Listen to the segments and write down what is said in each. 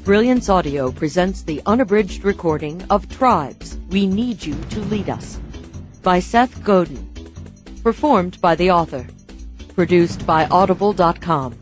Brilliance Audio presents the unabridged recording of Tribes, We Need You to Lead Us, by Seth Godin, performed by the author, produced by Audible.com.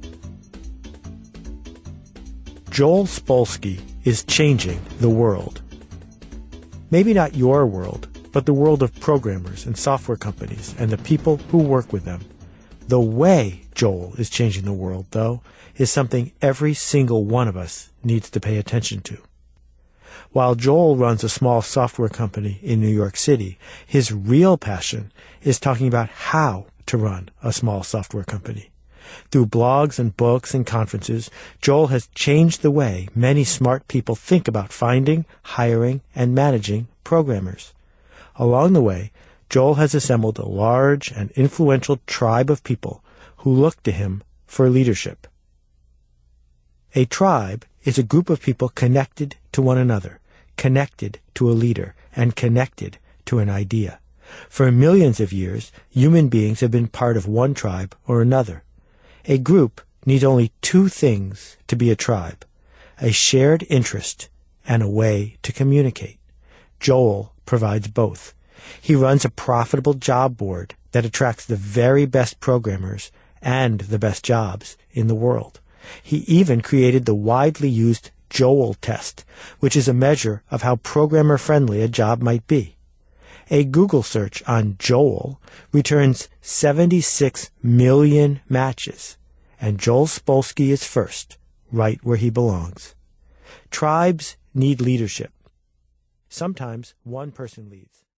Joel Spolsky is changing the world. Maybe not your world, but the world of programmers and software companies and the people who work with them. The way Joel is changing the world, though, is something every single one of us needs to pay attention to. While Joel runs a small software company in New York City, his real passion is talking about how to run a small software company. Through blogs and books and conferences, Joel has changed the way many smart people think about finding, hiring, and managing programmers. Along the way, Joel has assembled a large and influential tribe of people who look to him for leadership. A tribe is a group of people connected to one another, connected to a leader, and connected to an idea. For millions of years, human beings have been part of one tribe or another. A group needs only two things to be a tribe: a shared interest and a way to communicate. Joel provides both. He runs a profitable job board that attracts the very best programmers and the best jobs in the world. He even created the widely used Joel test, which is a measure of how programmer-friendly a job might be. A Google search on Joel returns 76 million matches, and Joel Spolsky is first, right where he belongs. Tribes need leadership. Sometimes one person leads.